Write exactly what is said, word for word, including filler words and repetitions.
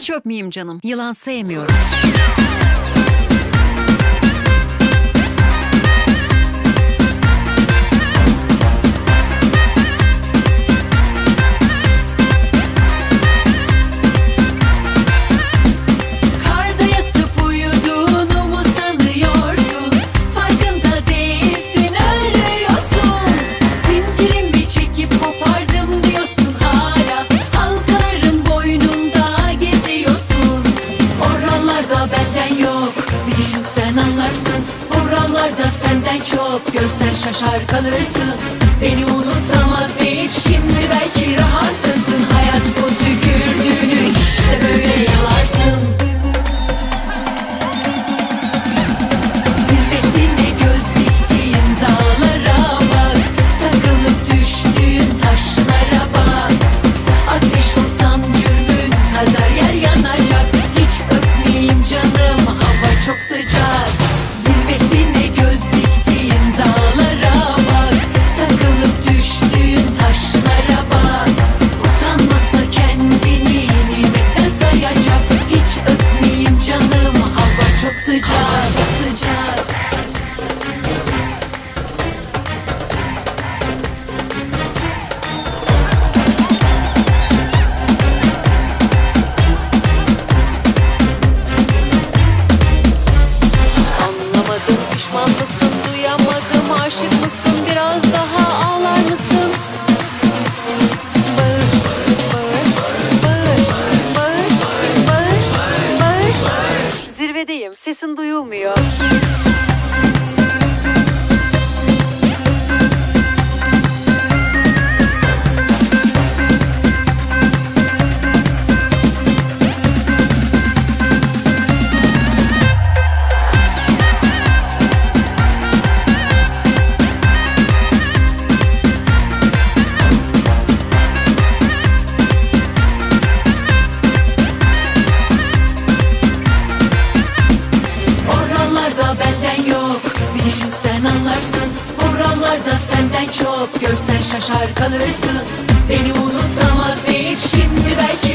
Hiç öpmeyeyim canım, yılan sevmiyorum. Buralarda senden çok görsen şaşar kalırsın. Beni unutamaz deyip şimdi belki rahattasın. Hayat bu tükürdüğünü işte böyle yalarsın. Zirvesine göz diktiğin dağlara bak, takılıp düştüğün taşlara bak. Ateş olsan cürmün kadar yer yanacak. Hiç öpmeyeyim canım, hava çok sıcak. Zirvesine göz diktiğin dağlara bak, takılıp düştüğün taşlara bak. Utanmasa kendini nimetten sayacak. Hiç öpmeyeyim canım, hava çok sıcak, çok sıcak. Pişman mısın, duyamadım, aşık mısın, biraz daha ağlar mısın? Bağır, bağır, bağır, bağır, bağır, bağır. Zirvedeyim, sesin duyulmuyor. Sen anlarsın, buralarda senden çok görsen şaşar kalırsın. Beni unutamaz deyip şimdi belki